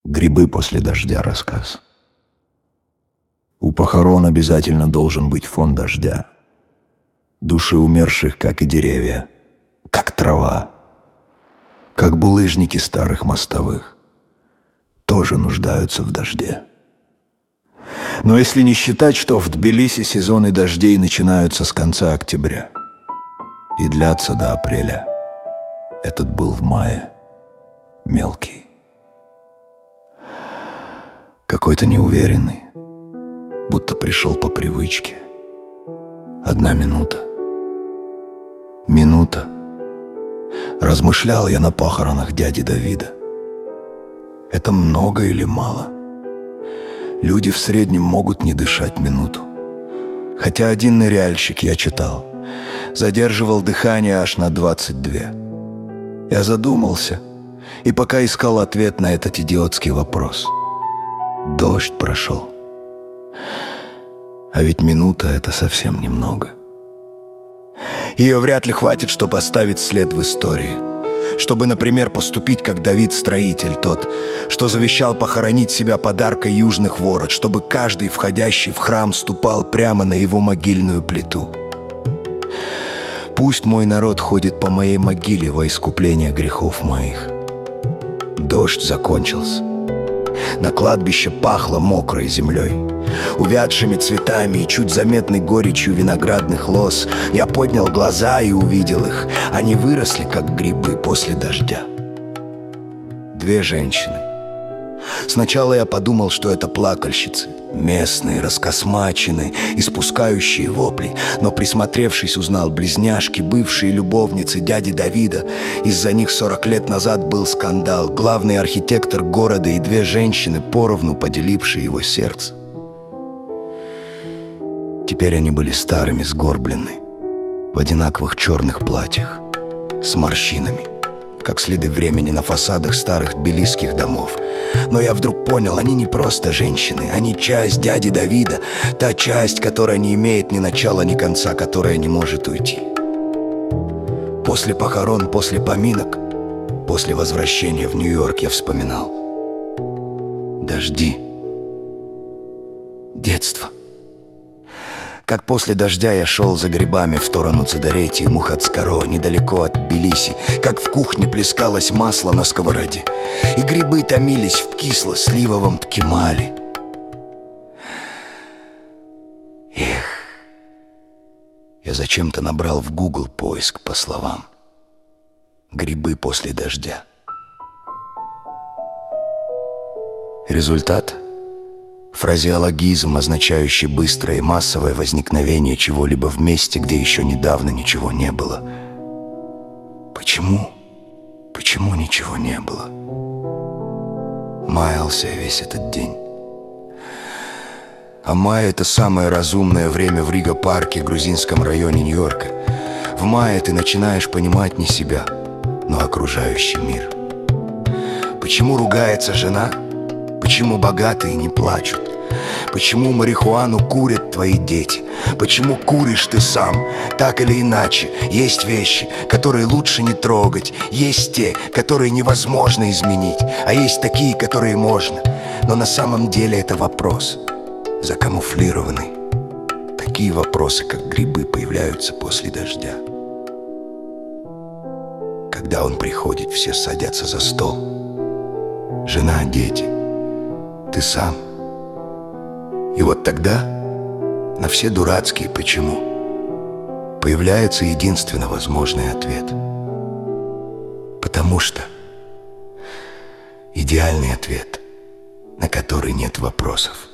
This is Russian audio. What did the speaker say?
Грибы после дождя рассказ. У похорон обязательно должен быть фон дождя. Души умерших, как и деревья, как трава, как булыжники старых мостовых, тоже нуждаются в дожде. Но если не считать, что в Тбилиси сезоны дождей начинаются с конца октября и длятся до апреля, этот был в мае, мелкий, какой-то неуверенный, будто пришел по привычке. Одна минута. Минута. Размышлял я на похоронах дяди Давида. Это много или мало? Люди в среднем могут не дышать минуту. Хотя один ныряльщик, я читал, задерживал дыхание аж на 22. Я задумался, и пока искал ответ на этот идиотский вопрос. Дождь прошел. А ведь минута — это совсем немного. Ее вряд ли хватит, чтобы оставить след в истории. Чтобы, например, поступить как Давид-строитель, тот, что завещал похоронить себя подаркой южных ворот, чтобы каждый, входящий в храм, ступал прямо на его могильную плиту. Пусть мой народ ходит по моей могиле во искупление грехов моих. Дождь закончился. На кладбище пахло мокрой землей, увядшими цветами и чуть заметной горечью виноградных лоз. Я поднял глаза и увидел их. Они выросли, как грибы после дождя. Две женщины. Сначала я подумал, что это плакальщицы, местные, раскосмаченные, испускающие вопли. Но, присмотревшись, узнал близняшки, бывшие любовницы дяди Давида. Из-за них 40 лет назад был скандал. Главный архитектор города и две женщины, поровну поделившие его сердце. Теперь они были старыми, сгорблены, в одинаковых черных платьях, с морщинами, как следы времени на фасадах старых тбилисских домов. Но я вдруг понял, они не просто женщины, они часть дяди Давида, та часть, которая не имеет ни начала, ни конца, которая не может уйти. После похорон, после поминок, после возвращения в Нью-Йорк я вспоминал. Дожди. Детство. Как после дождя я шел за грибами в сторону Цедарети и Мухацкаро, недалеко от Тбилиси, как в кухне плескалось масло на сковороде, и грибы томились в кисло-сливовом ткемале. Эх, я зачем-то набрал в Google поиск по словам «грибы после дождя». Результат — фразеологизм, означающий быстрое и массовое возникновение чего-либо в месте, где еще недавно ничего не было. Почему? Почему ничего не было? Маялся я весь этот день. А май — это самое разумное время в Рига-парке, грузинском районе Нью-Йорка. В мае ты начинаешь понимать не себя, но окружающий мир. Почему ругается жена? Почему богатые не плачут? Почему марихуану курят твои дети? Почему куришь ты сам? Так или иначе, есть вещи, которые лучше не трогать. Есть те, которые невозможно изменить, а есть такие, которые можно. Но на самом деле это вопрос, закамуфлированный. Такие вопросы, как грибы, появляются после дождя. Когда он приходит, все садятся за стол. Жена, дети, ты сам. И вот тогда на все дурацкие «почему» появляется единственно возможный ответ. Потому что идеальный ответ, на который нет вопросов.